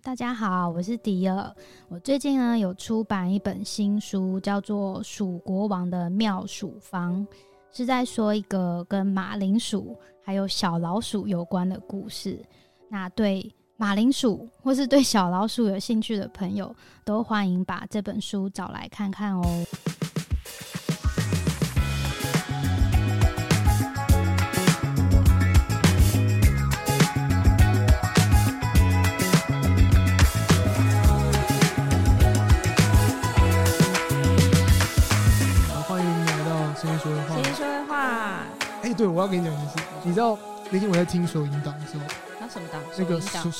大家好，我是迪尔。我最近呢有出版一本新书，叫做《鼠国王的妙鼠方》，是在说一个跟马铃薯还有小老鼠有关的故事。那对马铃薯或是对小老鼠有兴趣的朋友，都欢迎把这本书找来看看哦。 对，我要跟你讲一件事，你知道那天我在听所有音档的时候， 什么档？ 那个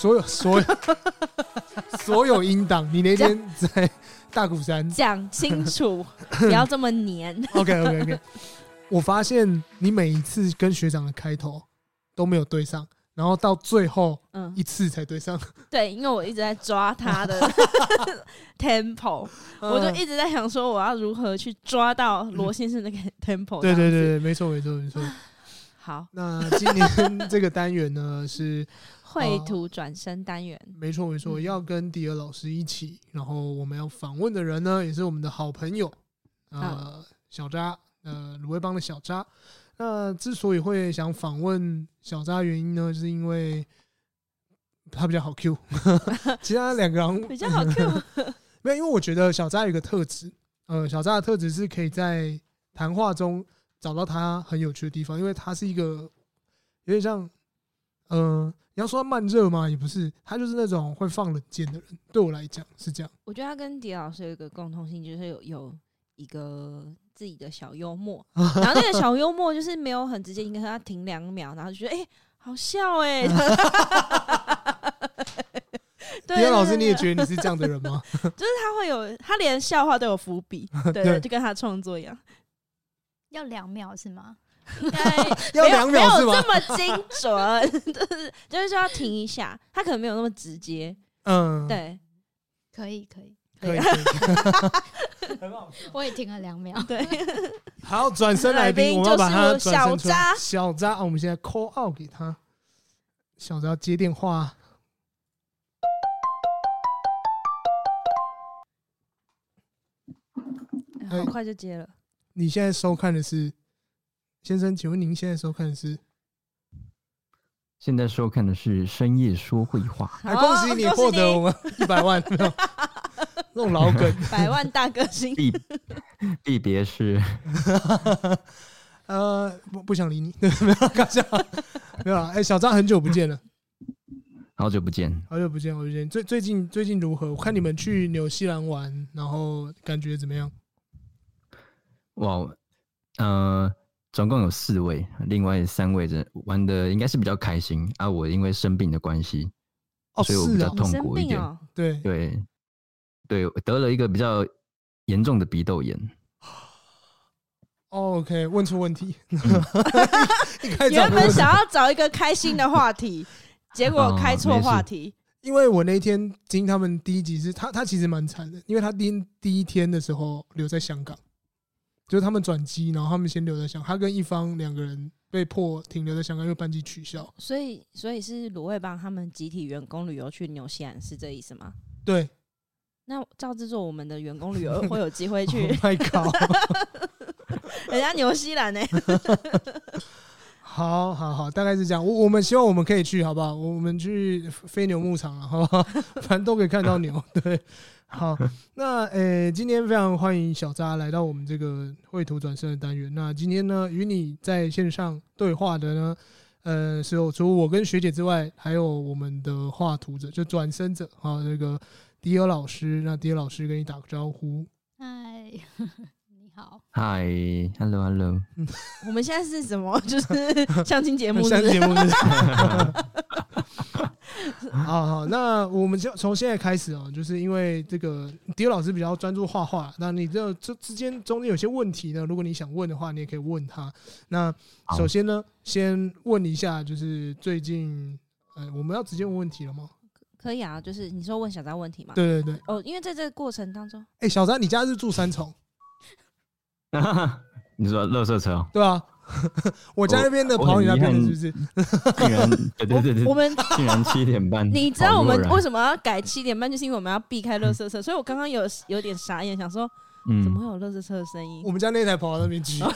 所有音档，你那天在大鼓山讲清楚，不要这么黏。 OK， 我发现你每一次跟学长的开头都没有对上，然后到最后一次才对上。 对，因为我一直在抓他的 tempo，我就一直在想说我要如何去抓到罗先生那个 tempo。 对，没错。 好， 那今天这个单元呢是绘图转身单元。 没错，要跟迪尔老师一起，然后我们要访问的人呢也是我们的好朋友小渣，卤味帮的小渣。那之所以会想访问小渣的原因呢，是因为他比较好 Q， 其他两个人比较好 Q， 没有，因为我觉得小渣有一个特质，小渣的特质是可以在谈话中找到他很有趣的地方，因为他是一个有点像，你要说他慢热吗？也不是，他就是那种会放冷箭的人。对我来讲是这样。 我觉得他跟迪老师有一个共同性，就是有一个自己的小幽默，然后那个小幽默就是没有很直接，应该他停2秒，然后就觉得好笑迪尔老师，你也觉得你是这样的人吗？ 就是他连笑话都有伏笔，对，就跟他创作一样。 要2秒是吗？ 要2秒是吗？ 没有这么精准，就是说要停一下，他可能没有那么直接。对， 可以， 很好笑。 我也停了2秒。 对， 好，转身来宾，我们要把他转身出来。小渣，我们现在 call out 给他。小渣接电话。 好快就接了。 你现在收看的是，先生，请问您现在收看的是？ 现在收看的是深夜说绘画。 恭喜你获得我们100万，那种老梗 ，100万大歌星。 必别是不想理你，没有搞笑，没有啦。小张很久不见了， 好久不见。 最近如何？我看你们去纽西兰玩，然后感觉怎么样？ 哇，总共有4位，另外3位玩的应该是比较开心啊。我因为生病的关系，所以我比较痛苦一点。对，得了一个比较严重的鼻窦炎。 OK， 问出问题。 原本想要找一个开心的话题，结果开错话题。 因为我那天听他们第一集是他其实蛮惨的，因为他第一天的时候留在香港。就是他们转机，然后他们先留在香港，他跟一方2个人被迫停留在香港，因为班机取消。 所以是卤味帮他们集体员工旅游去纽西兰，是这意思吗？ 对。 那照制作，我们的员工旅游会有机会去 ？Oh my god！ 人家纽西兰好，大概是这样。我们希望我们可以去，好不好？我们去飞牛牧场了，好不好？反正都可以看到牛，对。好，那今天非常欢迎小渣来到我们这个绘图转身的单元。那今天呢，与你在线上对话的呢，是有除了我跟学姐之外，还有我们的画图者，就转身者啊，那个迪尔老师。那迪尔老师跟你打个招呼。 嗨，你好。 嗨 ，hello。 我们现在是什么？就是相亲节目是不是？ 相亲节目是好，那我们就从现在开始哦，就是因为这个迪尔老师比较专注画画，那你这之间中间有些问题呢，如果你想问的话，你也可以问他。那首先呢，先问一下，就是最近，我们要直接问问题了吗？ 可以啊，就是你说问小渣问题吗？ 对。 因为在这个过程当中， 小渣，你家是住3重？ 你说垃圾车？ 对啊。 我家那边的跑你那边的是不是？ 竟然对， 我们竟然7点半。 你知道我们为什么要改7点半，就是因为我们要避开垃圾车，所以我刚刚有点傻眼，想说怎么会有垃圾车的声音？ 我们家那台跑到那边去。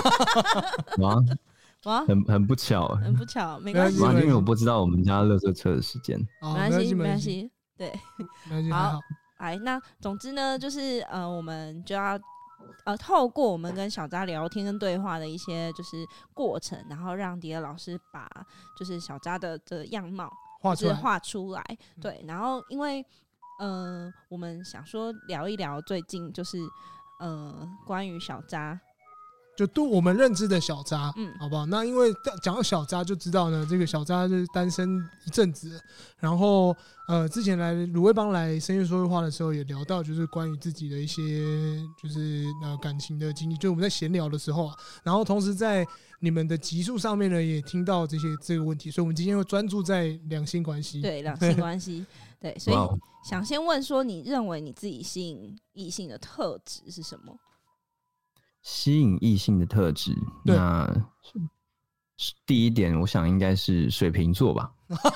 哇， 很不巧， 很不巧，没关系， 因为我不知道我们家垃圾车的时间。 没关系，对， 好， 哎，那总之呢，就是我们就要透过我们跟小扎聊天跟对话的一些就是过程，然后让迪尔老师把就是小扎的样貌画出来，对，然后因为我们想说聊一聊最近就是关于小扎。 就我们认知的小扎，好不好？那因为讲到小扎就知道呢，这个小扎就是单身一阵子了。然后之前来卤味帮来深夜说会话的时候，也聊到就是关于自己的一些就是感情的经历，就我们在闲聊的时候啊。然后同时在你们的集数上面呢，也听到这个问题，所以我们今天会专注在两性关系。 对，两性关系，对，所以想先问说，你认为你自己吸引异性的特质是什么？ 吸引异性的特质，那第一点，我想应该是水瓶座吧。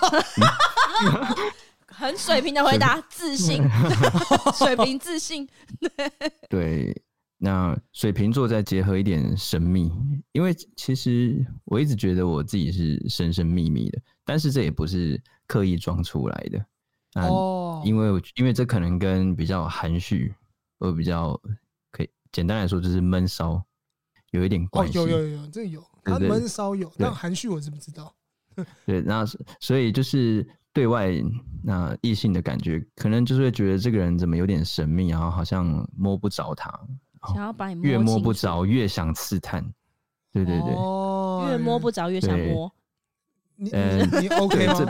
很水平的回答，自信，水瓶自信。 对，那水瓶座再结合一点神秘，因为其实我一直觉得我自己是神神秘秘的，但是这也不是刻意装出来的。因为这可能跟比较含蓄，或比较。简单来说就是闷骚，有一点关系。 有，这有，他闷骚有，但含蓄我是不知道。 对，那所以就是对外那异性的感觉，可能就是会觉得这个人怎么有点神秘，然后好像摸不着他， 想要把你越摸不着越想刺探。对， 越摸不着越想摸。 你 OK 吗？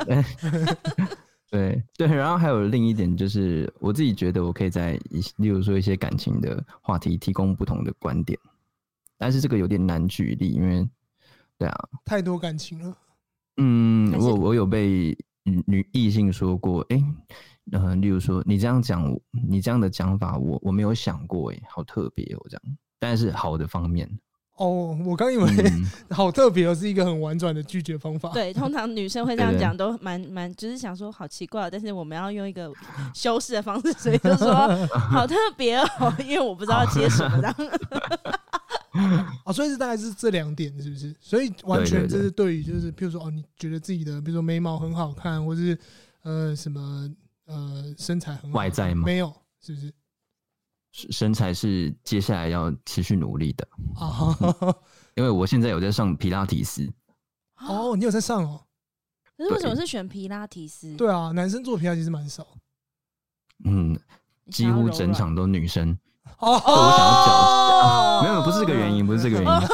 对，然后还有另一点就是，我自己觉得我可以在例如说一些感情的话题提供不同的观点，但是这个有点难举例，因为对啊， 太多感情了。 我有被异性说过，例如说你这样讲，你这样的讲法，我没有想过，好特别哦，这样，但是好的方面。 我刚以为好特别，是一个很婉转的拒绝方法。 对，通常女生会这样讲，都蛮，就是想说好奇怪，但是我们要用一个修饰的方式，所以就说好特别哦，因为我不知道接什么这样。 所以是大概是这2点，是不是？所以完全就是对于就是譬如说你觉得自己的比如说眉毛很好看，或是什么身材很好， 外在吗？ 没有，是不是？ 身材是接下来要持续努力的因为我现在有在上皮拉提斯。 你有在上哦？ 可是为什么是选皮拉提斯？ 对啊，男生做皮拉提斯蛮少。 几乎整场都女生。我想要矫没有，不是这个原因，不是这个原因。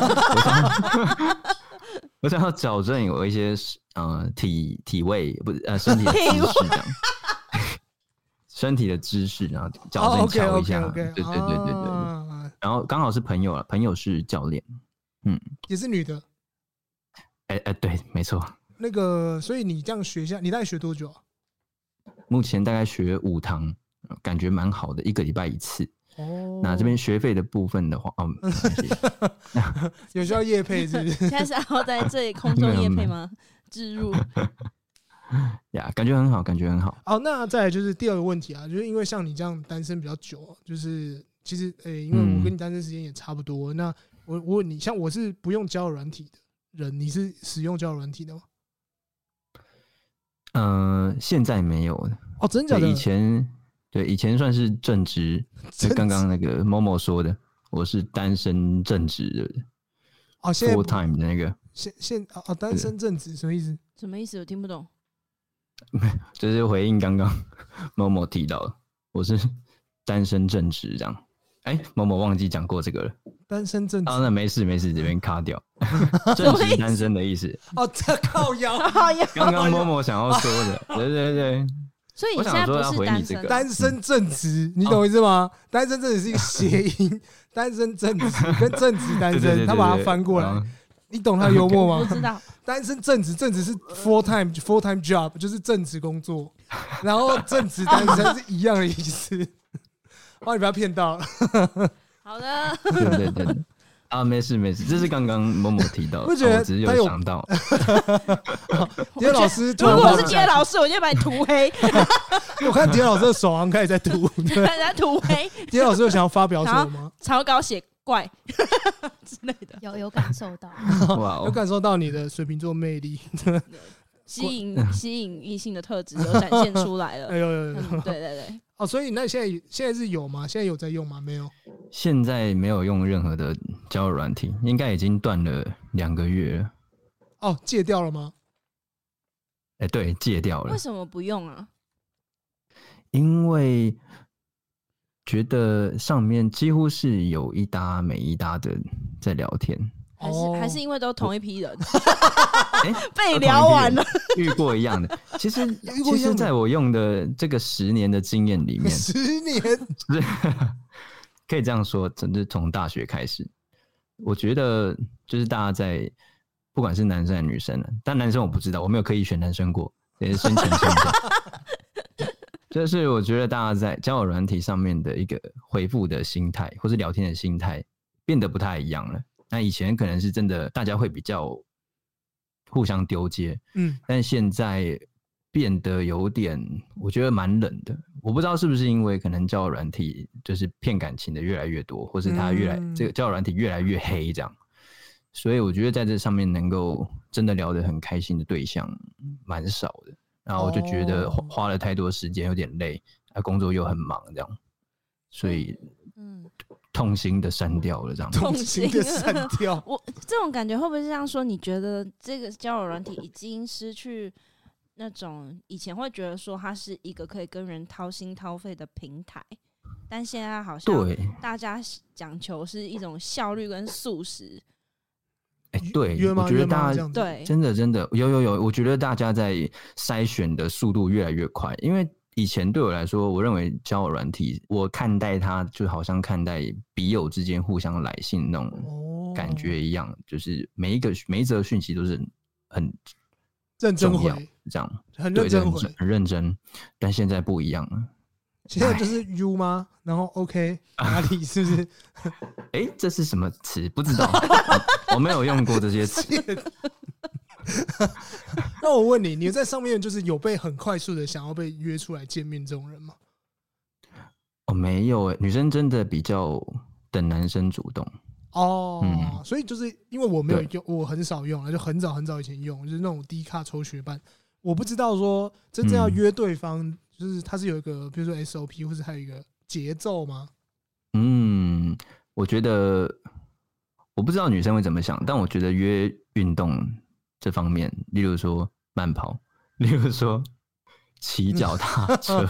我想要矫正有一些体位，不是身体的姿势这样。身体的姿势，然后矫正瞧一下，对。然后刚好是朋友了，朋友是教练， 也是女的。 对，没错。 那个，所以你这样学一下，你大概学多久啊？ 目前大概学5堂，感觉蛮好的，1个礼拜1次。那这边学费的部分的话， 有需要业配是不是？ 现在是要在这里空中业配吗？置入。 呀，感觉很好，感觉很好。 那再来就是第2个问题啊，就是因为像你这样单身比较久，就是其实因为我跟你单身时间也差不多，那我问你，像我是不用交友软体的人，你是使用交友软体的吗？ 现在没有的。 真假的？ 以前算是正职，就刚刚那个某某说的，我是单身正职的。 现在 full time 的那个。 单身正职什么意思？ 什么意思？我听不懂。 就是回应刚刚某某提到的，我是单身正职这样。某某忘记讲过这个了。单身正职那没事，这边卡掉。正职单身的意思。 这靠腰。 刚刚某某想要说的，对。 所以你现在不是单身， 单身正职，你懂我意思吗？单身正职是一个谐音，单身正职跟正职单身，他把它翻过来。你懂他的幽默吗？ 不知道。 单身正职是 full time job， 就是正职工作，然后正职单身是一样的意思。你不要骗到了。 好的。 对。 啊，没事没事，这是刚刚某某提到的， 我觉得我只是有想到。 迪恩老师， 如果我是迪恩老师，我就把你涂黑。 我看迪恩老师的手好像开始在涂，对， 在涂黑。 迪恩老师有想要发表什么吗？ 草稿写怪之类的， 有感受到， 哇， 有感受到你的水瓶座魅力， 吸引异性的特质有展现出来了。 有， 对对对。 哦，所以那现在是有吗？现在有在用吗？没有。 现在没有用任何的交友软体，应该已经断了2个月了。 哦，戒掉了吗？ 对，戒掉了。 为什么不用啊？ 因为觉得上面几乎是有一搭没一搭的在聊天， 还是因为都同一批人，被聊完了， 遇过一样的。其实，在我用的这个10年的经验里面 ，10年可以这样说，真的从大学开始，我觉得就是大家在不管是男生还是女生，但男生我不知道，我没有刻意选男生过，也是先澄清一下。就是我觉得大家在交友软体上面的一个回复的心态，或是聊天的心态变得不太一样了。那以前可能是真的大家会比较互相丢接，但现在变得有点，我觉得蛮冷的。我不知道是不是因为可能交友软体就是骗感情的越来越多，或是它这个交友软体越来越黑这样，所以我觉得在这上面能够真的聊得很开心的对象蛮少的。然后我就觉得花了太多时间，有点累，工作又很忙这样，所以痛心的删掉了这样。 痛心的删掉。 我这种感觉会不会是这样说？你觉得这个交友软体已经失去那种以前会觉得说它是一个可以跟人掏心掏肺的平台，但现在好像大家讲求是一种效率跟速食。 对，我觉得大家对真的有，我觉得大家在筛选的速度越来越快。因为以前对我来说，我认为交友软体，我看待它就好像看待笔友之间互相来信那种感觉一样，就是每一则讯息都是很认真回， 这样很认真回， 很认真。但现在不一样了。 现在就是 U 吗？然后 OK 哪里是不是？ 这是什么词？不知道，我没有用过这些词。 那我问你，你在上面就是有被很快速的想要被约出来见面这种人吗？ 没有女生真的比较等男生主动。 所以就是因为我没有用，我很少用，就很早以前用，就是那种低卡抽学伴，我不知道说真正要约对方。就是它是有一个，比如说 SOP， 或是还有一个节奏吗？ 我觉得我不知道女生会怎么想，但我觉得约运动这方面，例如说慢跑，例如说骑脚踏车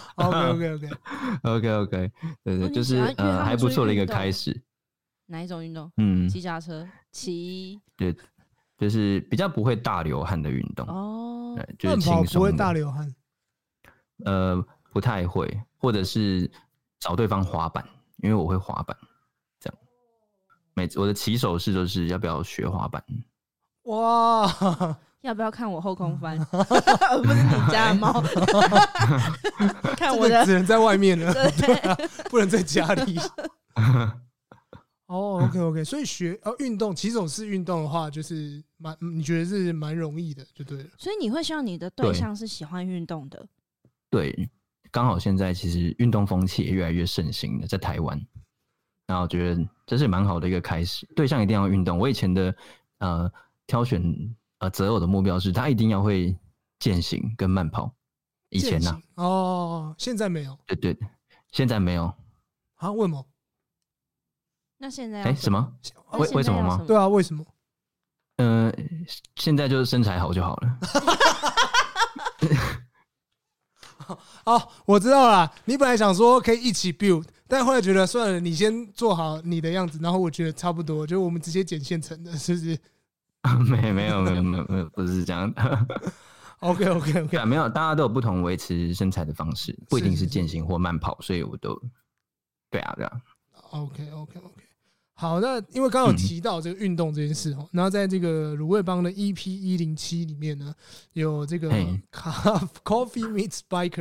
，OK， 对，就是还不错的一个开始。 哪一种运动？骑脚踏车， 对，就是比较不会大流汗的运动。就是轻松的。 慢跑不会大流汗。 不太会，或者是找对方滑板，因为我会滑板，这样。我的起手式就是要不要学滑板？ 哇！ 要不要看我后空翻？而不是你家的猫。看我的， 只能在外面了，对啊，不能在家里。OK， 所以运动起手式运动的话，就是你觉得是蛮容易的，就对了。 所以你会希望你的对象是喜欢运动的。 对，刚好现在其实运动风气也越来越盛行了，在台湾，然后我觉得这是蛮好的一个开始。对象一定要运动。我以前的挑选择偶的目标是他一定要会健行跟慢跑。以前呢？ 现在没有。 对，现在没有。 啊？为什么？ 那现在什么？为什么吗？ 对啊，为什么？ 现在就是身材好就好了。 我知道了。你本来想说可以一起 build， 但后来觉得算了，你先做好你的样子，然后我觉得差不多，就我们直接剪现成的，是不是？ 没有，不是这样的。 OK， 没有，大家都有不同维持身材的方式，不一定是健行或慢跑，所以我都对啊。 OK。好，那因为刚刚有提到这个运动这件事然后在这个卤味帮的 EP107里面呢，有这个 Coffee Meets Biker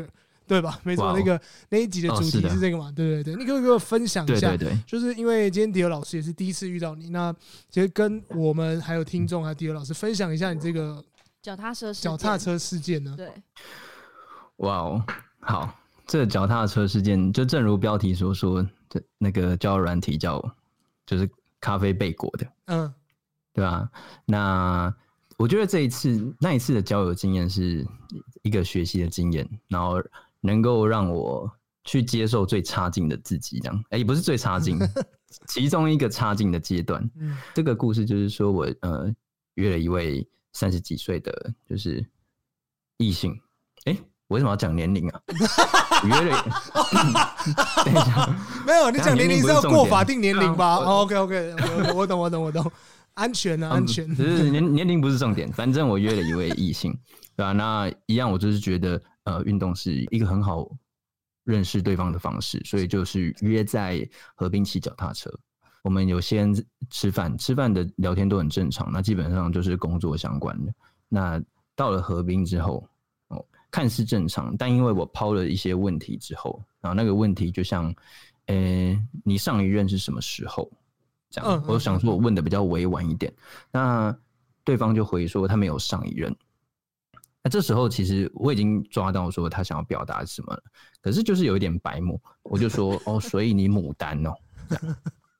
对吧？没错，那一集的主题是这个嘛？对对对，你可不可以给我分享一下？对，就是因为今天迪尔老师也是第一次遇到你，那其实跟我们还有听众还有迪尔老师分享一下你这个脚踏车事件呢？ 对， 哇哦，好，这个脚踏车事件就正如标题所说，那个交友软体就是咖啡贝果的，对吧？那我觉得那一次的交友经验是一个学习的经验，然后能够让我去接受最差劲的自己，这样，也不是最差劲，其中一个差劲的阶段。这个故事就是说我约了一位30几岁的就是异性，我为什么要讲年龄啊？约了，等一下， 没有，你讲年龄是要过法定年龄吧？OK， 我懂。安全啊，安全。 只是年龄不是重点，反正我约了一位异性，对吧？那一样，我就是觉得，运动是一个很好认识对方的方式，所以就是约在河滨骑脚踏车。我们有先吃饭的聊天都很正常，那基本上就是工作相关的。那到了河滨之后，看似正常，但因为我抛了一些问题之后，然后那个问题就像，你上一任是什么时候？这样，我想说我问的比较委婉一点，那对方就回说他没有上一任。那这时候其实我已经抓到说他想要表达什么了，可是就是有一点白目，我就说所以你牡丹哦，这样，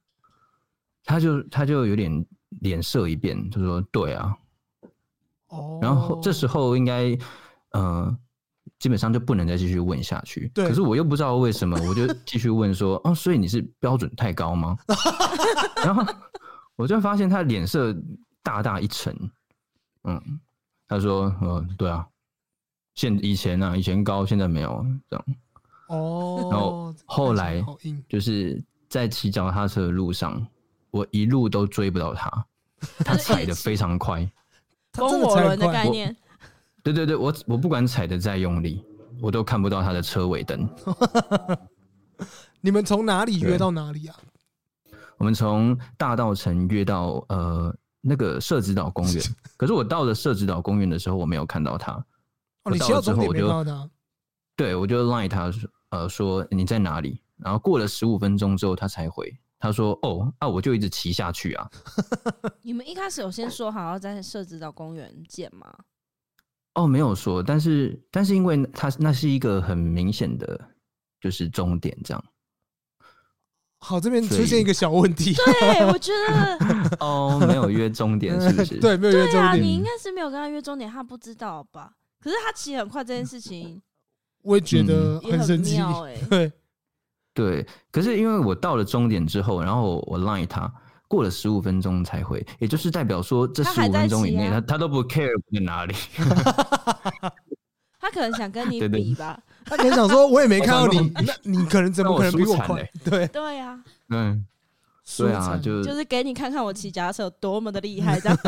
他就有点脸色一变，就说对啊，然后这时候应该基本上就不能再继续问下去。可是我又不知道为什么，我就继续问说所以你是标准太高吗？然后我就发现他脸色大大一沉，他说对啊，以前高，现在没有这样。然后后来就是在骑脚踏车的路上，我一路都追不到他，他踩得非常快， 风火轮的概念。 对，我不管踩得再用力，我都看不到他的车尾灯。 你们从哪里约到哪里啊？ 我们从大稻埕约到那个社子岛公园，可是我到了社子岛公园的时候，我没有看到他。 你骑到终点没看到他？ 对，我就 line 他说你在哪里？然后过了15分钟之后，他才回。他说我就一直骑下去啊。 你们一开始有先说好要在社子岛公园见吗？ 没有说，但是因为那是一个很明显的就是终点，这样。 好，这边出现一个小问题。 对，我觉得没有约终点是不是？ 对，没有约终点。 你应该是没有跟他约终点，他不知道吧？可是他骑很快这件事情， 我也觉得很神奇。 对，可是因为我到了终点之后，然后我 line 他。过了15分钟才回，也就是代表说这15分钟以内他都不 care 我在哪里。 他可能想跟你比吧， 他可能想说我也没看到你，那你可能怎么可能比我快？ 对啊， 对啊， 就是给你看看我骑脚踏车有多么的厉害这样。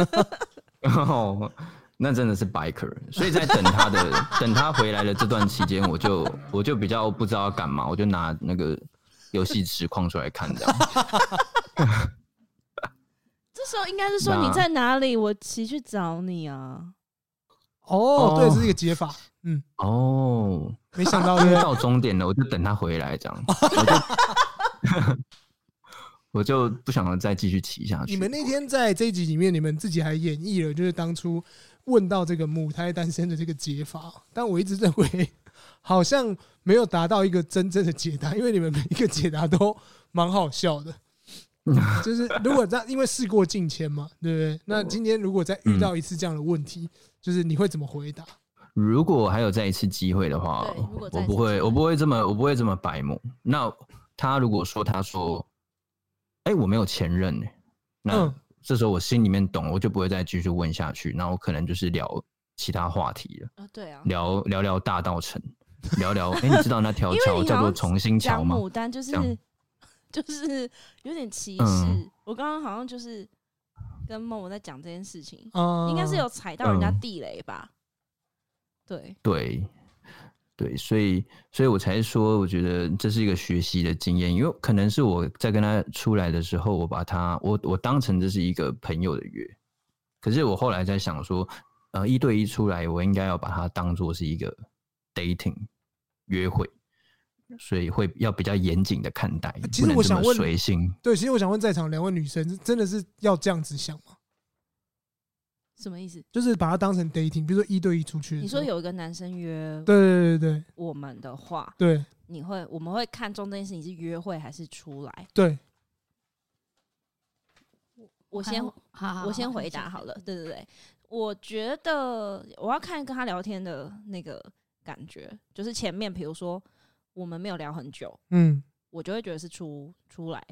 那真的是 biker， 所以在等他回来的这段期间，我就比较不知道要干嘛，我就拿那个游戏实况出来看这样。 这时候应该是说你在哪里，我骑去找你啊。 对，这是一个解法。没想到到终点了，我就等他回来这样。我就不想再继续骑下去。 你们那天在这一集里面，你们自己还演绎了，就是当初问到这个母胎单身的这个解法，但我一直认为好像没有达到一个真正的解答，因为你们每一个解答都蛮好笑的。就是如果因为事过境迁嘛，对不对？那今天如果再遇到一次这样的问题，就是你会怎么回答？ 如果还有再一次机会的话，我不会这么白目。那他如果说我没有前任，那这时候我心里面懂，我就不会再继续问下去。那我可能就是聊其他话题了。 对啊， 聊大稻埕，聊你知道那条桥叫做重新桥吗？ 牡丹就是有点歧视。我刚刚好像就是跟默默在讲这件事情，应该是有踩到人家地雷吧？ 对，所以我才说，我觉得这是一个学习的经验，因为可能是我在跟他出来的时候，我当成这是一个朋友的约，可是我后来在想说，1对1出来，我应该要把它当作是一个 dating， 约会，所以会要比较严谨的看待， 其实我想问， 随性。 对，其实我想问在场2位女生，真的是要这样子想吗？ 什么意思？ 就是把它当成 dating， 比如说1对1出去的时候。 你说有一个男生约， 对， 我们的话， 对， 我们会看重这件事情是约会还是出来？ 对。 我先回答好了。对，我觉得我要看跟他聊天的那个感觉，就是前面比如说我们没有聊很久，我就会觉得是出来。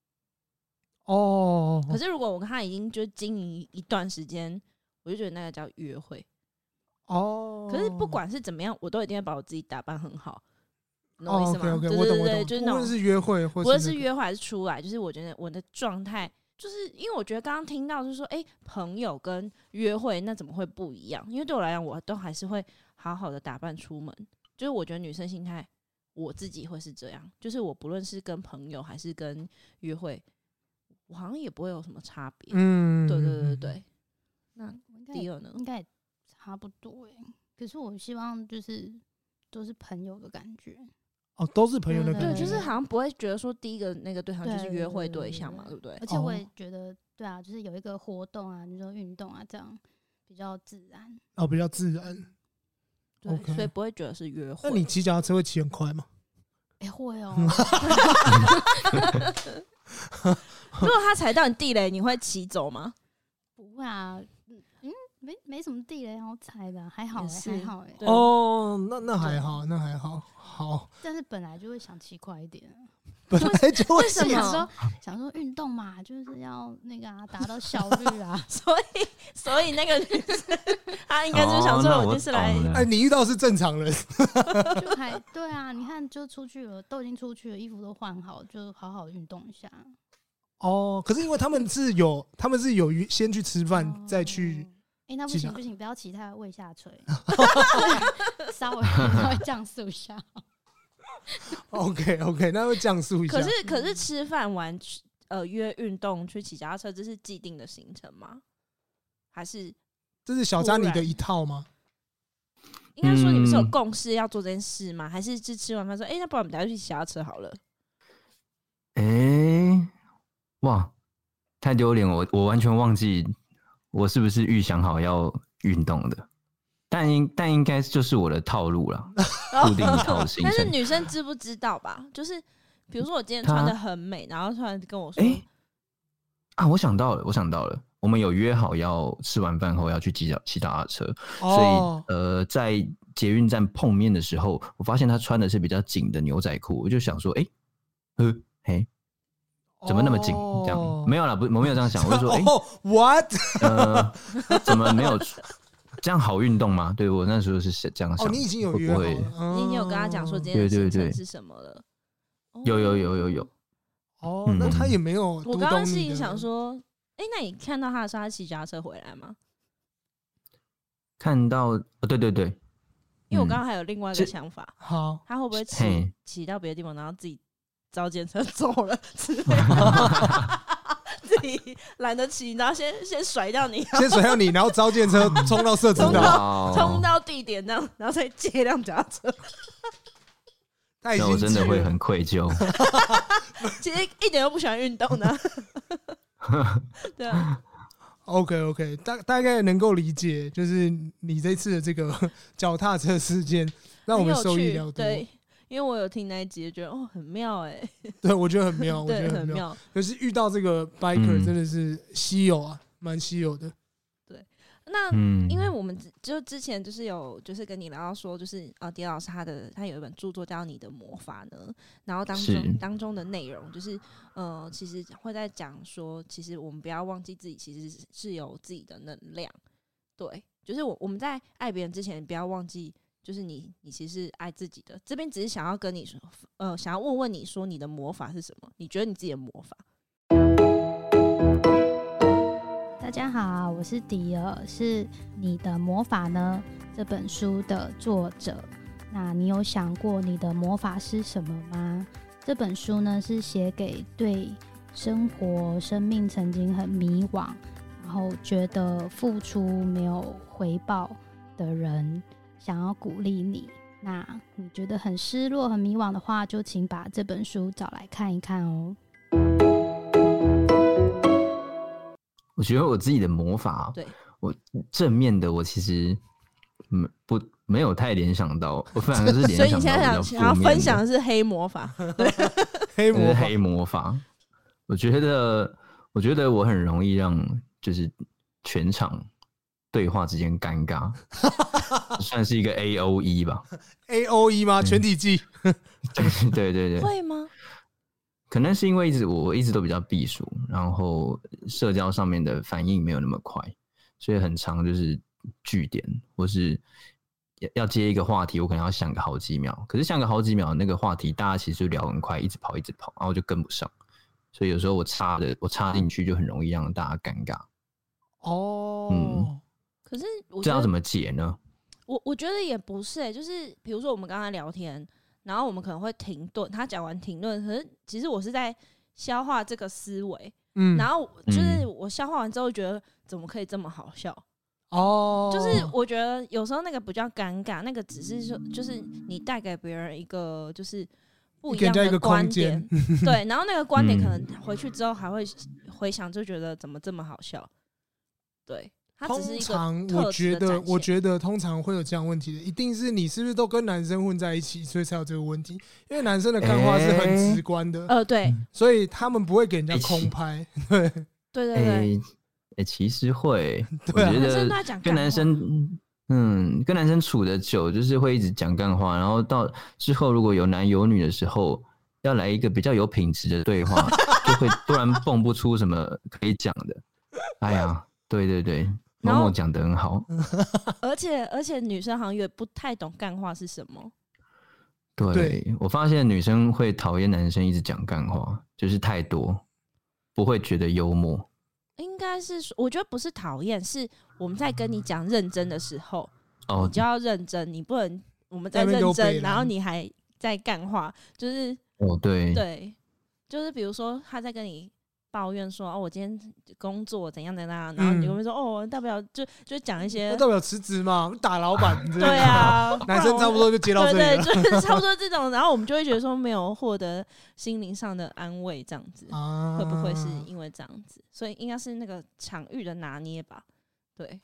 哦。 可是如果我跟他已经就经营一段时间，我就觉得那个叫约会。 哦。 可是不管是怎么样，我都一定会把我自己打扮很好。懂我意思吗？ 对，我懂， 就是无论是约会或不论是约会还是出来，就是我觉得我的状态。就是因为我觉得刚刚听到就是说，朋友跟约会那怎么会不一样？因为对我来讲，我都还是会好好的打扮出门。就是我觉得女生心态，我自己会是这样，就是我不论是跟朋友还是跟约会，我好像也不会有什么差别。对。那第二呢？ 应该也差不多可是我希望就是都是朋友的感觉。 哦，都是朋友的感觉。 对，就是好像不会觉得说第一个那个对象就是约会对象嘛，对不对？ 而且我也觉得，对啊，就是有一个活动啊，你说运动啊，这样比较自然。 比较自然。 对， okay. 所以不会觉得是约会。 那你骑脚踏车会骑很快吗？ 会哦。 如果他踩到你地雷，你会骑走吗？ 不会啊。没什么地雷好踩的，还好还好哦，那还好，那还好。好。但是本来就会想骑快一点。 本来就会想说运动嘛，就是要那个达到效率啊。 所以那个女生她应该就想说，我就是来。 你遇到是正常人。 就还对啊，你看就出去了，都已经出去了，衣服都换好，就好好运动一下。 可是因为他们是有先去吃饭，再去。 那不行，不要骑太胃下垂，稍微降速一下。 OK， 那会降速一下。 可是吃饭完约运动去骑脚踏车，这是既定的行程吗？还是这是小扎你的一套吗？ 应该说你们是有共识要做这件事吗？还是吃完饭说，那不然我们等下去骑脚踏车好了？ 哇，太丢脸！我完全忘记。我是不是预想好要运动的？但应该就是我的套路啦，固定一套行程。 但是女生知不知道吧？就是比如说我今天穿得很美，然后突然跟我说， 我想到了，我们有约好要吃完饭后要去骑脚踏车，所以在捷运站碰面的时候，我发现他穿的是比较紧的牛仔裤，我就想说，怎么那么紧？这样没有啦，我没有这样想，我就说 ，what？ 怎么没有？这样好运动吗？对，我那时候是这样想。 你已经有约好了， 你已经有跟他讲说今天的行程是什么了？ 有。 那他也没有。 我刚刚心里想说，那你看到他的时候，他骑脚踏车回来吗？ 看到，对。 因为我刚刚还有另外一个想法， 好， 他会不会骑到别的地方，然后自己招检车走了之类的？自己懒得骑，然后先甩掉你， 然后招电车冲到社子岛， 冲到地点那样，然后再接一辆脚踏车。 那我真的会很愧疚。 其实一点都不喜欢运动的。对啊。 OK， 大概能够理解，就是你这次的这个脚踏车事件，让我们受益良多。 对。因为我有听那一集，觉得很妙对，我觉得很妙，我觉对， 得很妙。 可是遇到这个 biker 真的是稀有啊，蛮稀有的。 对，那因为我们就之前就是有就是跟你聊到说，就是迪老师他有一本著作叫《你的魔法》呢，然后当中的内容就是其实会在讲说，其实我们不要忘记自己其实是有自己的能量。对，就是我们在爱别人之前，不要忘记。就是你其实是爱自己的，这边只是想要跟你说，想要问你说你的魔法是什么？你觉得你自己的魔法？ 大家好，我是迪尔，是你的魔法呢这本书的作者。那你有想过你的魔法是什么吗？这本书呢是写给对生命曾经很迷惘，然后觉得付出没有回报的人。想要鼓励你， 那你觉得很失落、很迷惘的话，就请把这本书找来看一看哦。 我觉得我自己的魔法， 对， 我正面的我其实没有太联想到，我反而是联想到比较负面的。所以你现在想要分享的是黑魔法，对， 黑魔法。我觉得我很容易让就是全场对话之间尴尬，算是一个 AOE 吧。 AOE 吗？全体技？ 对， 会吗？ 可能是因为我一直都比较避暑，然后社交上面的反应没有那么快，所以很常就是句点，或是要接一个话题，我可能要想个好几秒。可是想个好几秒，那个话题大家其实就聊很快，一直跑，然后就跟不上。所以有时候我插进去就很容易让大家尴尬。 可是这要怎么解呢？ 我觉得也不是就是比如说我们刚才聊天。然后我们可能会停顿，他讲完停顿，可是其实我是在消化这个思维，然后就是我消化完之后觉得怎么可以这么好笑就是我觉得有时候那个不叫尴尬，那个只是说就是你带给别人一个就是不一样的观点，对，然后那个观点可能回去之后还会回想，就觉得怎么这么好笑，对。 通常我觉得通常会有这样问题的，一定是你是不是都跟男生混在一起，所以才有这个问题。因为男生的干话是很直观的， 对， 所以他们不会给人家空拍， 对。 其实会，我觉得跟男生处的久，就是会一直讲干话，然后到之后如果有男有女的时候，要来一个比较有品质的对话，就会突然蹦不出什么可以讲的。哎呀，对。默默讲得很好， 而且女生好像也不太懂干话是什么。 对，我发现女生会讨厌男生一直讲干话，就是太多，不会觉得幽默。 应该是我觉得不是讨厌，是我们在跟你讲认真的时候，你就要认真，你不能我们在认真，然后你还在干话，就是对，就是比如说他在跟你抱怨说我今天工作怎样，然后你会说大不了就讲一些， 大不了辞职嘛，打老板对啊， 男生差不多就接到这里了， 对，就是差不多这种，然后我们就会觉得说没有获得心灵上的安慰，这样子会不会是因为这样子？所以应该是那个场域的拿捏吧，对，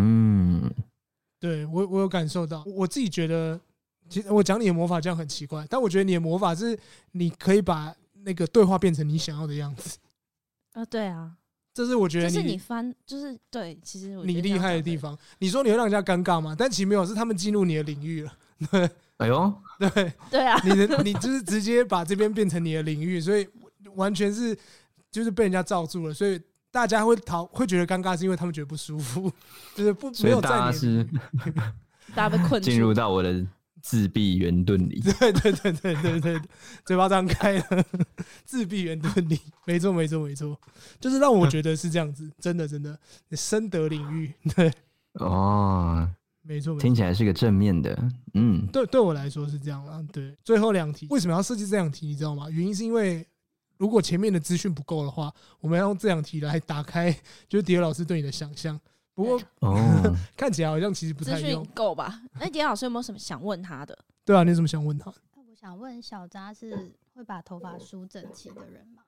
对我有感受到，我自己觉得，其实我讲你的魔法这样很奇怪，但我觉得你的魔法是你可以把那个对话变成你想要的样子。 对啊， 这是我觉得就是你就是对，其实我觉得你厉害的地方。你说你会让人家尴尬吗？但其实没有，是他们进入你的领域了。对， 哎呦， 对啊， 你就是直接把这边变成你的领域，所以完全是就是被人家罩住了，所以大家会觉得尴尬，是因为他们觉得不舒服，就是没有在你大家被困住， 进入到我的自闭圆盾里。 对，嘴巴张开了，自闭圆盾里，没错，就是让我觉得是这样子，真的，深得领域，对，没错， 听起来是个正面的， 对我来说是这样啦。对，最后2题为什么要设计这2题，你知道吗？原因是因为如果前面的资讯不够的话，我们要用这2题来打开，就是迪尔老师对你的想象。不过看起来好像其实不太用， 资讯够吧？迪尔老师有没有什么想问他的？ 对啊，你有什么想问他？ 我想问小扎是会把头发梳整齐的人吗？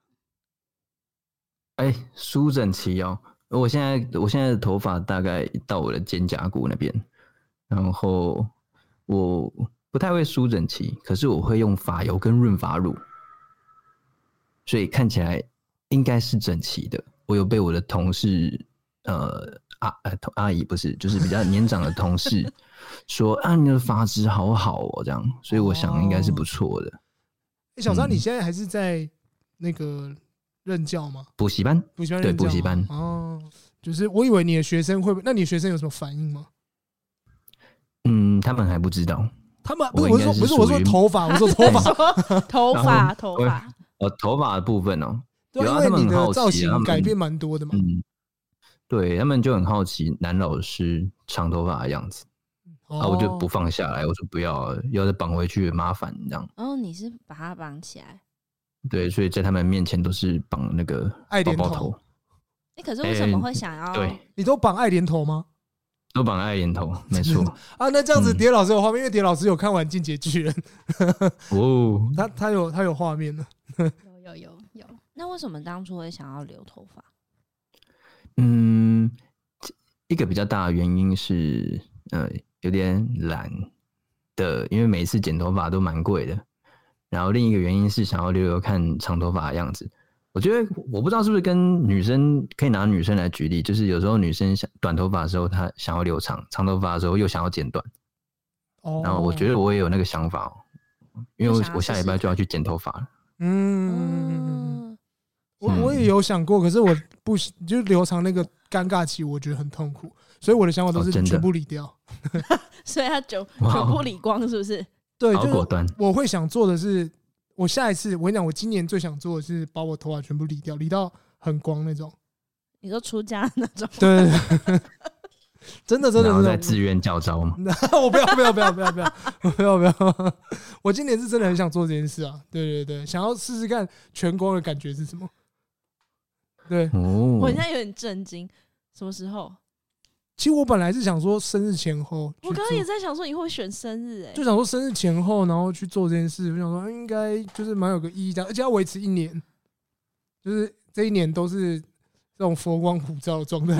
梳整齐哦。我现在的头发大概到我的肩胛骨那边，然后我不太会梳整齐，可是我会用发油跟润发乳，所以看起来应该是整齐的。我有被我的同事阿姨不是，就是比较年长的同事说你的发质好好哦，这样，所以我想应该是不错的。 小张，你现在还是在那个任教吗？ 补习班，对，补习班。 就是我以为你的学生会不会，那你的学生有什么反应吗？ 他们还不知道。 他们不是我说头发，我说头发， 头发的部分哦。 对，因为你的造型改变蛮多的嘛。 对，他们就很好奇男老师长头发的样子，我就不放下来，我说不要，要再绑回去麻烦这样。 你是把它绑起来？ 对，所以在他们面前都是绑那个爱莲包头。 可是为什么会想要？ 对， 你都绑爱莲头吗？ 都绑爱莲头，没错啊。那这样子，蝶老师有画面，因为蝶老师有看完《进阶巨人》 哦， 他有画面了。 有。 那为什么当初会想要留头发？ 一个比较大的原因是，有点懒的，因为每次剪头发都蛮贵的。然后另一个原因是想要留看长头发的样子。我觉得我不知道是不是跟女生可以拿女生来举例，就是有时候女生短头发的时候，她想要留长头发的时候又想要剪短。然后我觉得我也有那个想法，因为我下礼拜就要去剪头发了。 我也有想过，可是我不就是留长那个尴尬期，我觉得很痛苦，所以我的想法都是全部理掉。 所以他全部理光，是不是？ 对， 好果断。 我会想做的是，我下一次我跟你讲，我今年最想做的是把我头发全部理掉，理到很光那种。 你说出家那种？ 对，真的。 然后再自愿教招吗？ 我不要！我今年是真的很想做这件事啊！对，想要试试看全光的感觉是什么。对， 我现在有点震惊，什么时候？ 其实我本来是想说生日前后， 我刚刚也在想说你会选生日， 就想说生日前后，然后去做这件事。我想说应该就是蛮有个意义的，而且要维持1年，就是这1年都是这种佛光普照的状态。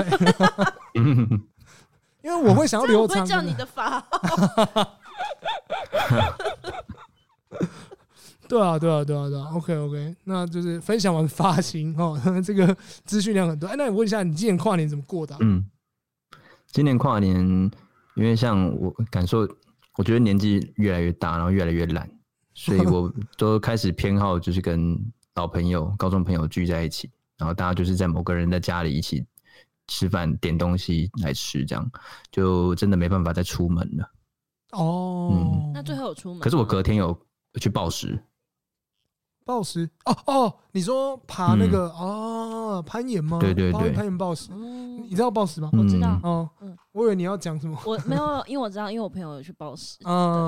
因为我会想要留长， 我会叫你的发号。 对啊 ，OK， 那就是分享完发型哦，这个资讯量很多。那我问一下，你今年跨年怎么过的啊？ 今年跨年，因为像我感受，我觉得年纪越来越大，然后越来越懒，所以我都开始偏好就是跟老朋友、高中朋友聚在一起，然后大家就是在某个人的家里一起吃饭、点东西来吃，这样就真的没办法再出门了。 那最后有出门？ 可是我隔天有去抱石。 抱石你说爬那个攀岩吗？ 对， 攀岩抱石，你知道抱石吗？ 我知道。 我以为你要讲什么。 我没有，因为我知道，因为我朋友有去抱石。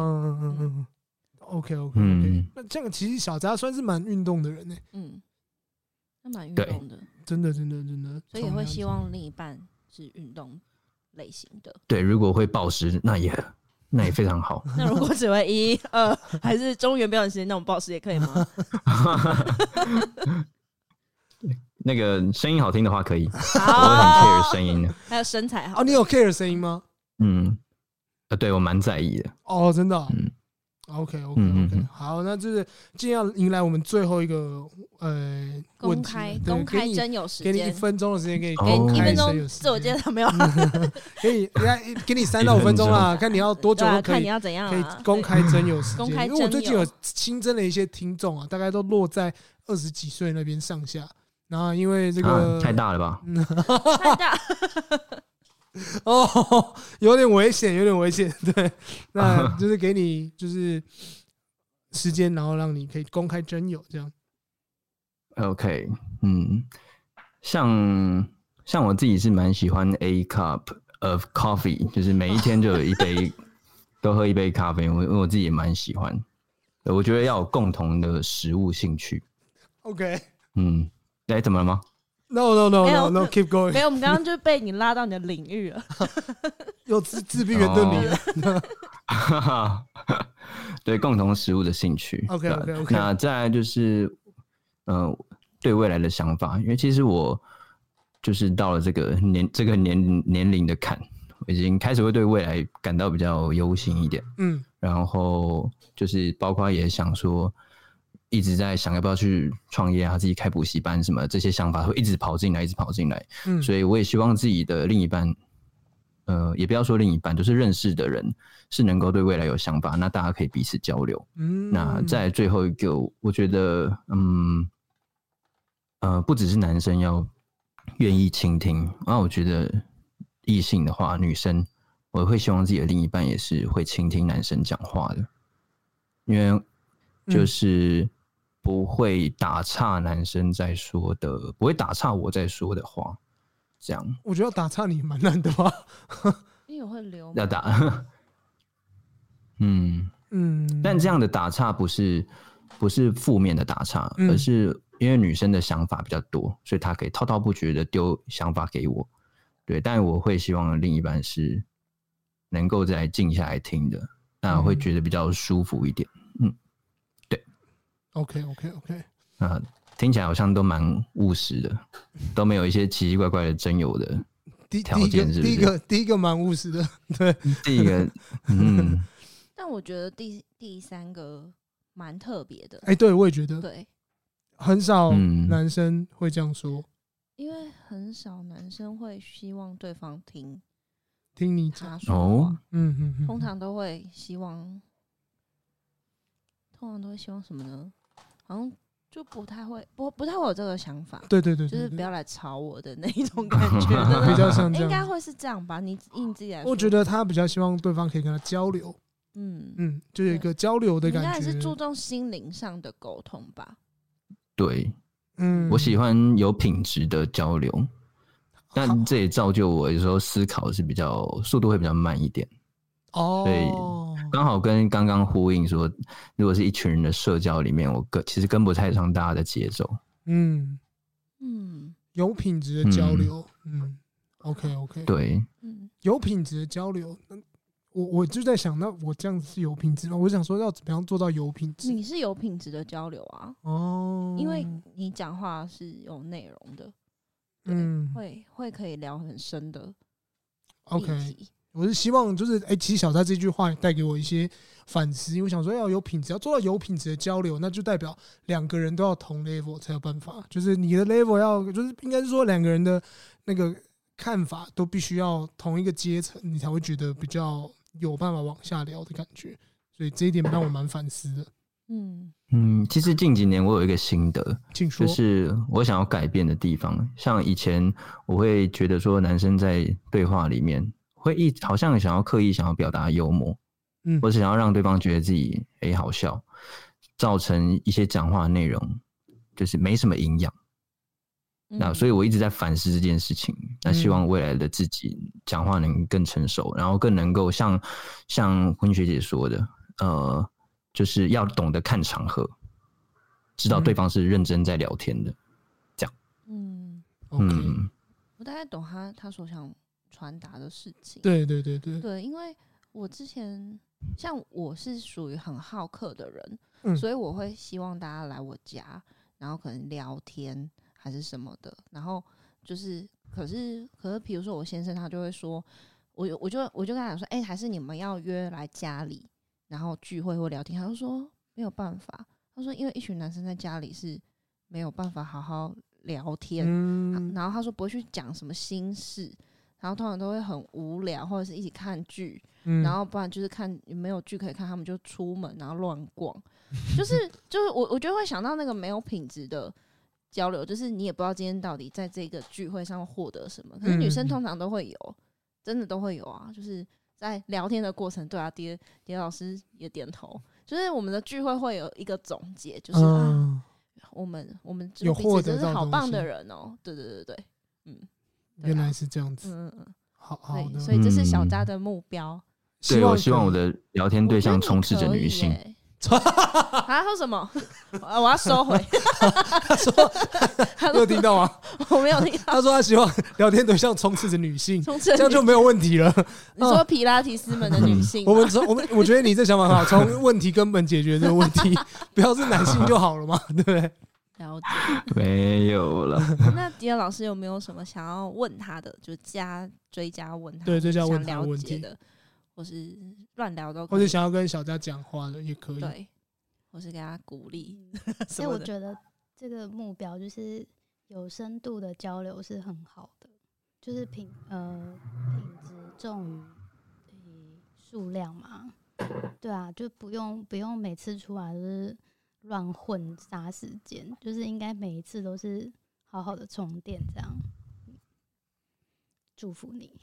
OK。那这样其实小扎算是蛮运动的人呢。 那蛮运动的， 真的。 所以也会希望另一半是运动类型的。 对，如果会抱石，那也非常好。 那如果只会1、2，还是中原表演时间那种抱石也可以吗？ 那个声音好听的话可以，我很 care 声音的。 还有身材好。 你有 care 声音吗？ 对，我蛮在意的。 真的。OK， 好，那就是今天要迎来我们最后一个公开真有时间， 给你1分钟的时间，给你 1分钟自我介绍没有？ 给你3到5分钟啦，看你要多久都可以， 看你要怎样， 可以公开真有时间。 因为我最近有新增了一些听众啊，大概都落在20几岁那边上下。然后因为这个太大了吧？ 太大。 有点危险。对，那就是给你就是时间，然后让你可以公开真友这样。 OK，像我自己是蛮喜欢 A cup of coffee， 就是每一天就有一杯，都喝一杯咖啡。因为我自己也蛮喜欢，我觉得要有共同的食物兴趣。 OK， 怎么了吗 ？No，keep going。 没有，我们刚刚就被你拉到你的领域了， 又自闭原顿你了。 对，共同食物的兴趣。 OK。 那再来就是对未来的想法，因为其实我就是到了这个年龄的坎，我已经开始会对未来感到比较忧心一点。然后就是包括也想说，一直在想要不要去创业啊，自己开补习班什么，这些想法会一直跑进来。所以我也希望自己的另一半，也不要说另一半，就是认识的人是能够对未来有想法，那大家可以彼此交流。那在最后一个，我觉得，不只是男生要愿意倾听，我觉得异性的话，女生，我会希望自己的另一半也是会倾听男生讲话的，因为就是不会打岔男生在说的，不会打岔我在说的话，这样。 我觉得打岔你蛮难的吧？ 你也会留吗？ 要打，但这样的打岔不是负面的打岔，而是因为女生的想法比较多，所以她可以滔滔不绝的丢想法给我。对，但我会希望另一半是能够再静下来听的，那会觉得比较舒服一点。对。 OK， 听起来好像都蛮务实的，都没有一些奇奇怪怪的真有的条件，是不是？ 第一个蛮务实的，对。 第一个， 但我觉得第三个蛮特别的。 对，我也觉得， 对， 很少男生会这样说， 因为很少男生会希望对方听你讲说话，通通常都会希望什么呢？好像就不太会有这个想法。 对， 就是不要来吵我的那一种感觉， 比较像这样， 应该会是这样吧？你自己来说， 我觉得他比较希望对方可以跟他交流，就有一个交流的感觉。 应该是注重心灵上的沟通吧？ 对，我喜欢有品质的交流，但这也造就我有时候思考是速度会比较慢一点。所以刚好跟刚刚呼应说，如果是一群人的社交里面，我其实跟不太上大家的节奏。 有品质的交流，OK， 对， 有品质的交流，我就在想，那我这样子是有品质吗？我想说要怎么样做到有品质？ 你是有品质的交流啊，因为你讲话是有内容的，会可以聊很深的议题。 我是希望就是其实小蔡这句话带给我一些反思，因为我想说要有品质，要做到有品质的交流，那就代表两个人都要同 level 才有办法，就是你的 level 要就是应该是说两个人的那个看法都必须要同一个阶层，你才会觉得比较有办法往下聊的感觉，所以这一点让我蛮反思的。 其实近几年我有一个心得，就是我想要改变的地方。像以前我会觉得说，男生在对话里面会好像刻意想要表达幽默，或是想要让对方觉得自己好笑，造成一些讲话的内容就是没什么营养。那所以我一直在反思这件事情，那希望未来的自己讲话能更成熟，然后更能够像婚学姐说的，就是要懂得看场合，知道对方是认真在聊天的，这样。 我大概懂他所想传达的事情。 对， 因为我之前像我是属于很好客的人，所以我会希望大家来我家，然后可能聊天还是什么的，然后就是可是比如说我先生他就会说，我就跟他讲说，还是你们要约来家里，然后聚会或聊天，他就说没有办法，他说因为一群男生在家里是没有办法好好聊天，然后他说不会去讲什么心事，然后通常都会很无聊，或者是一起看剧，然后不然就是看没有剧可以看，他们就出门然后乱逛，就是我觉得会想到那个没有品质的交流，就是你也不知道今天到底在这个聚会上获得什么。可是女生通常都会有，真的都会有啊，就是在聊天的过程，对啊，蝶老师也点头，就是我们的聚会会有一个总结，就是我们有获得真是好棒的人哦，对， 原来是这样子，好的， 所以这是小扎的目标。 对，我希望我的聊天对象充斥着女性。 他说什么？我要收回。 他说：“你有听到吗？ 我没有听到。 他说他希望聊天对象充斥着女性，这样就没有问题了。 你说皮拉提斯们的女性， 我觉得你这想法很好，从问题根本解决这个问题，不要是男性就好了嘛，对不对？” 了解， 没有了。 那迪尔老师有没有什么想要问他的，就追加问他， 对，追加问他的问题的，或是乱聊都可以， 或者想要跟小扎讲话的也可以， 对，或是给他鼓励。 所以我觉得这个目标就是有深度的交流是很好的，就是品质重于数量嘛，对啊，就不用每次出来就是乱混杀时间，就是应该每一次都是好好的充电，这样。祝福你。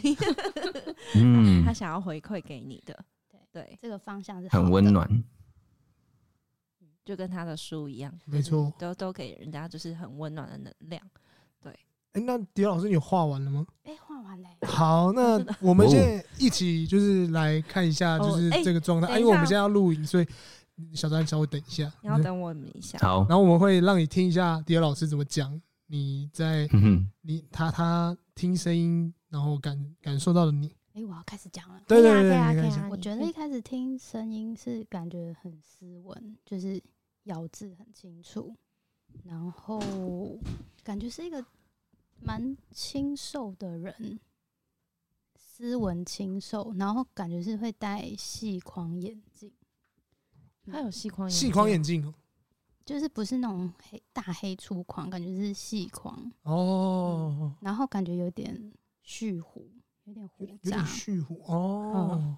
他想要回馈给你的，对， 这个方向是好的很温暖， 就跟他的书一样， 没错， 都给人家就是很温暖的能量。对， 那迪老师你画完了吗？ 画完了。 好，那我们现在一起就是来看一下，就是这个状态，因为我们现在要录影，所以小张稍微等一下， 你要等我们一下。 好， 然后我们会让你听一下迪老师怎么讲，你在他听声音，然后感受到的你。 我要开始讲了。 对， 我觉得一开始听声音是感觉很斯文，就是咬字很清楚，然后感觉是一个蛮清瘦的人，斯文清瘦，然后感觉是会戴细框眼镜。 他有细框眼镜哦， 就是不是那种大黑粗框，感觉是细框哦。 然后感觉有点蓄胡。有点胡渣， 有点蓄胡哦。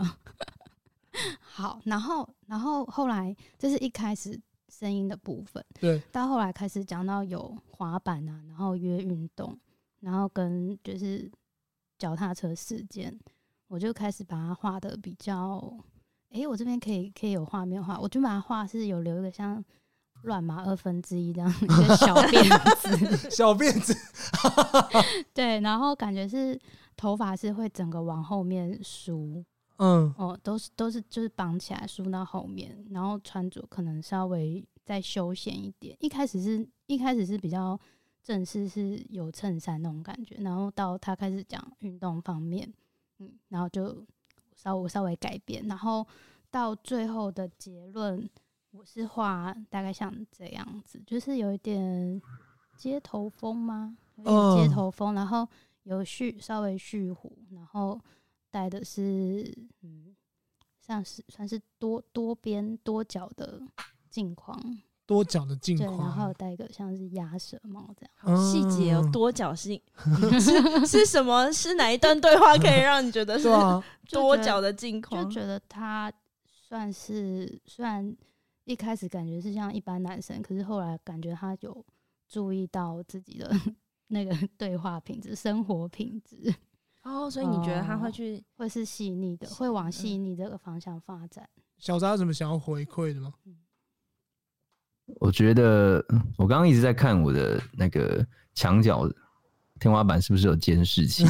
好，然后后来这是一开始声音的部分， 对， 到后来开始讲到有滑板啊，然后约运动，然后跟就是脚踏车事件，我就开始把它画的比较，我这边可以有画面画，我就把它画是有留一个像乱码1/2这样一个小辫子， 小辫子， 对，然后感觉是。头发是会整个往后面梳，都是就是绑起来梳到后面，然后穿着可能稍微再休闲一点。一开始是比较正式，是有衬衫那种感觉，然后到他开始讲运动方面，然后就稍微改变，然后到最后的结论，我是画大概像这样子，就是有一点街头风吗？有点街头风，然后。有稍微蓄胡，然后戴的是算是多边多角的镜框， 多角的镜框， 对，然后戴一个像是鸭舌帽这样， 好细节哦，多角性是什么？是哪一段对话可以让你觉得是多角的镜框？ 就觉得他算是虽然一开始感觉是像一般男生，可是后来感觉他有注意到自己的。那个对话品质、生活品质所以你觉得他会是细腻的，会往细腻这个方向发展？ 小扎有什么想要回馈的吗？ 我觉得我刚刚一直在看我的那个墙角天花板是不是有监视器，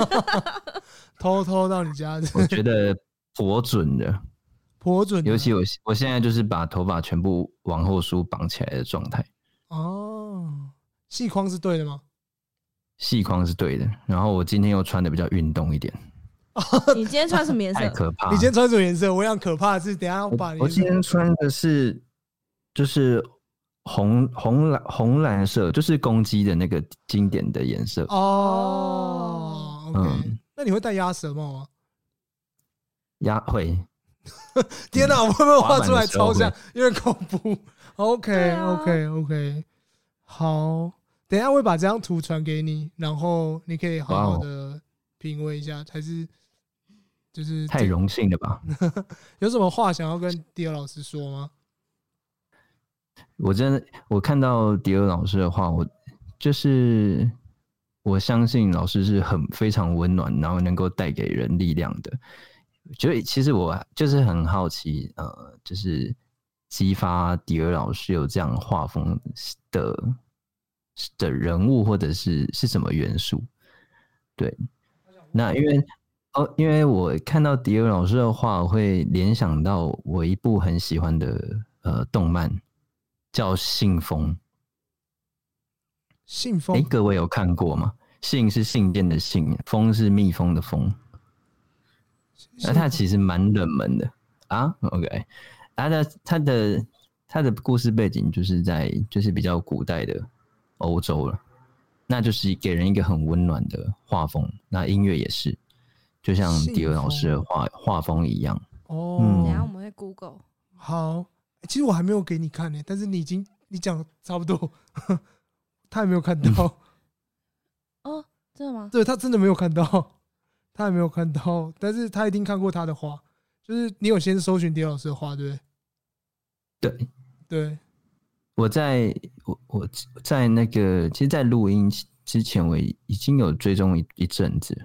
偷到你家的。 我觉得颇准的，尤其我现在就是把头发全部往后梳绑起来的状态。 细框是对的吗？ 细框是对的，然后我今天又穿的比较运动一点。 你今天穿什么颜色？ 太可怕！ 你今天穿什么颜色？我想可怕的是，等一下我今天穿的是就是红蓝色，就是公鸡的那个经典的颜色。 OK，那你会戴鸭舌帽吗？ 会。 天哪，我会不会画出来超像？有点恐怖。OK，好。等一下我会把这张图传给你，然后你可以好好的品味一下，还是就是太荣幸了吧？ 有什么话想要跟迪尔老师说吗？ 我看到迪尔老师的话，我相信老师是非常温暖，然后能够带给人力量的。所以其实我就是很好奇，就是激发迪尔老师有这样画风的人物或者是什么元素？对，那因为我看到迪尔老师的话，我会联想到我一部很喜欢的动漫，叫《信封》。 信封， 各位有看过吗？信是信件的信，封是蜜蜂的蜂。那它其实蛮冷门的啊。OK， 它的故事背景就是比较古代的欧洲了，那就是给人一个很温暖的画风。那音乐也是，就像迪尔老师的画风一样。 等一下我们会 Google。 好，其实我还没有给你看呢，但是你讲差不多，他还没有看到。 真的吗？ 对，他真的没有看到，他还没有看到，但是他一定看过他的画。就是你有先搜寻迪尔老师的画，对不对？ 对。 我在那个，其实，在录音之前，我已经有追踪一阵子。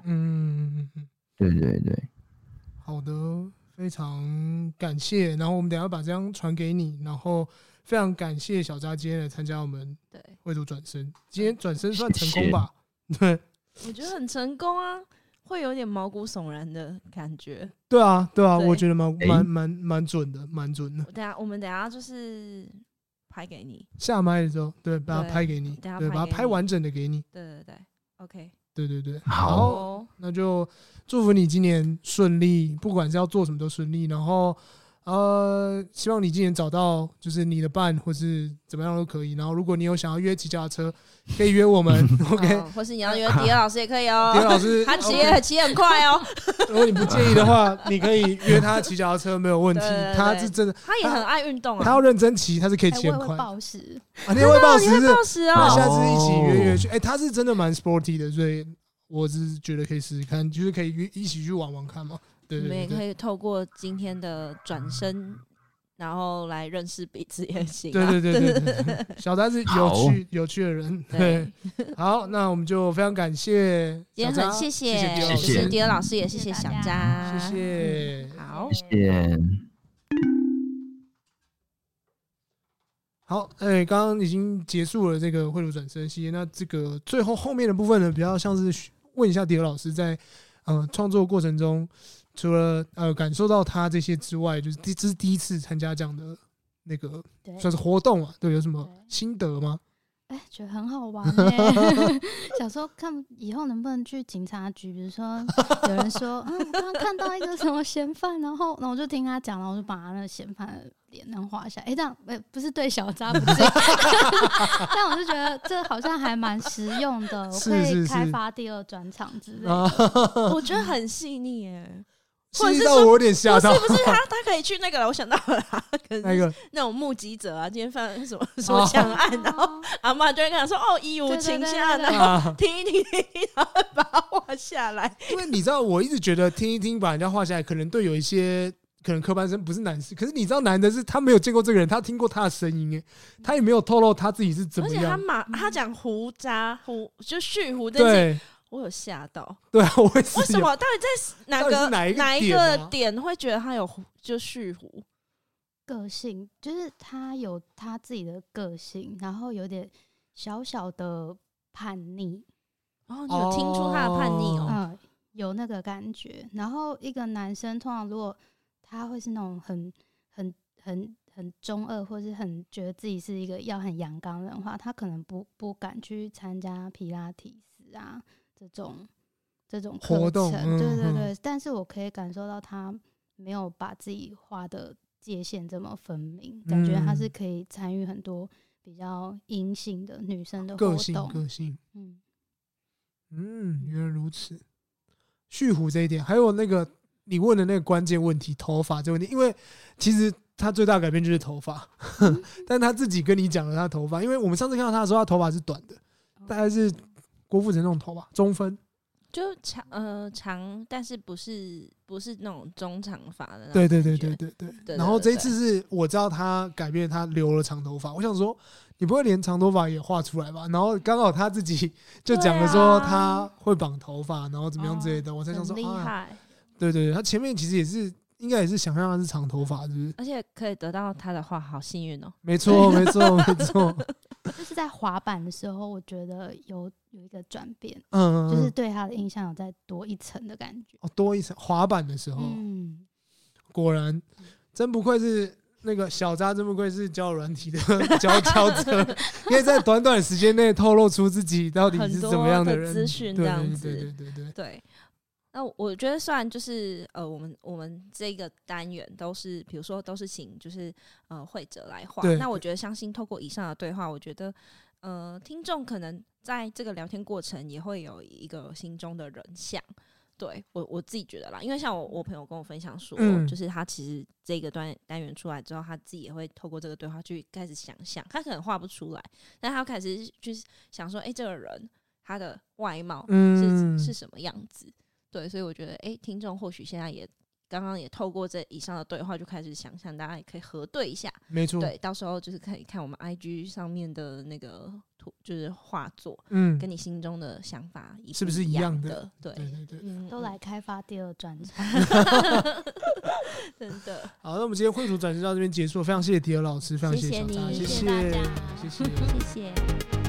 对。 好的，非常感谢。然后我们等一下把这张传给你，然后非常感谢小扎今天来参加我们绘图转身。今天转身算成功吧？对， 我觉得很成功啊，会有点毛骨悚然的感觉。 对啊，我觉得蛮准的，蛮准的。 我们等一下就是拍给你， 下麦的时候，对，把它拍给你，对，把它拍完整的给你。 对 ，OK。 对对对， 好， 那就祝福你今年顺利，不管是要做什么都顺利，然后希望你今年找到就是你的伴，或是怎么样都可以。然后如果你有想要约骑脚踏车，可以约我们，OK， 或是你要约迪尔老师也可以哦。 迪尔老师他骑很快哦。 如果你不介意的话，你可以约他骑脚踏车没有问题。 对， 他是真的， 他也很爱运动啊。 他要认真骑，他是可以骑很快。 我也会暴食啊，你也会暴食？ 你会暴食哦。 那下次一起约去。他是真的蛮 sporty 的，所以我只是觉得可以试试看，就是可以一起去玩玩看嘛。对， 我们也可以透过今天的转身，然后来认识彼此也行。 对，小扎是有趣的人。对，好，那我们就非常感谢小扎， 谢谢迪尔老师，也谢谢小扎， 谢谢， 好， 谢谢。 好，刚刚已经结束了这个绘图转身系列，那这个最后面的部分呢，比较像是问一下迪尔老师在创作过程中，除了感受到他这些之外，就是这是第一次参加这样的那个算是活动啊，对，有什么心得吗？ 觉得很好玩想说看以后能不能去警察局，比如说有人说我刚刚看到一个什么嫌犯，然后我就听他讲，然后我就把他那个嫌犯的脸能画下来。这样不是对小扎不敬但我就觉得这好像还蛮实用的，我可以开发第二专场之类的。 我觉得很细腻耶。 细腻到我有点吓到， 不是他可以去那个了，我想到了啦，可能那种目击者啊，今天犯什么抢案，然后阿嬷就会跟他说一无情下，然后听一听，然后把它画下来。 因为你知道，我一直觉得听一听把人家画下来，可能对有一些可能科班生不是难事，可是你知道难的是他没有见过这个人，他听过他的声音，他也没有透露他自己是怎么样。 而且他讲胡渣就蓄胡这件事，我有吓到。 对啊，我为什么？到底在哪一个点会觉得他有就蓄胡？ 个性就是他有他自己的个性，然后有点小小的叛逆。 你有听出他的叛逆哦？ 有那个感觉。然后一个男生通常如果他会是那种很中二，或是很觉得自己是一个要很阳刚的人的话，他可能不敢去参加皮拉提斯啊这种活动。对，但是我可以感受到他没有把自己画的界限这么分明，感觉他是可以参与很多比较阴性的女生的活动。 个性，原来如此。蓄胡这一点，还有那个你问的那个关键问题，头发这个问题，因为其实他最大的改变就是头发，但他自己跟你讲了他的头发，因为我们上次看到他的时候，他头发是短的，大概是郭富城那种头发，中分， 就长，但是不是那种中长发的那种。对。然后这一次是我知道他改变，他留了长头发，我想说你不会连长头发也画出来吧？然后刚好他自己就讲了说他会绑头发，然后怎么样之类的，我才想说厉害。 对，他前面其实也是应该也是想象他是长头发，是不是？ 而且可以得到他的话，好幸运哦。 没错。 就是在滑板的时候，我觉得有一个转变，就是对他的印象有再多一层的感觉。 多一层滑板的时候，果然真不愧是那个小扎，真不愧是交友软体的佼者，可以在短短的时间内透露出自己到底是怎么样的人， 资讯这样子。 对。 那我觉得，虽然就是我们这个单元都是，比如说都是请就是绘者来画，那我觉得相信透过以上的对话，我觉得听众可能在这个聊天过程也会有一个心中的人像。对我自己觉得啦，因为像我朋友跟我分享说，就是他其实这个单元出来之后，他自己也会透过这个对话去开始想象，他可能画不出来，但他开始去想说，这个人他的外貌是什么样子。对，所以我觉得，听众或许现在刚刚也透过这以上的对话，就开始想象，大家也可以核对一下。 没错， 对，到时候就是可以看我们 IG 上面的那个图，就是画作，跟你心中的想法是不是一样的？ 对， 都来开发第二专场， 真的。 好，那我们今天绘图转身到这边结束，非常谢谢迪尔老师，非常谢谢小扎，谢谢。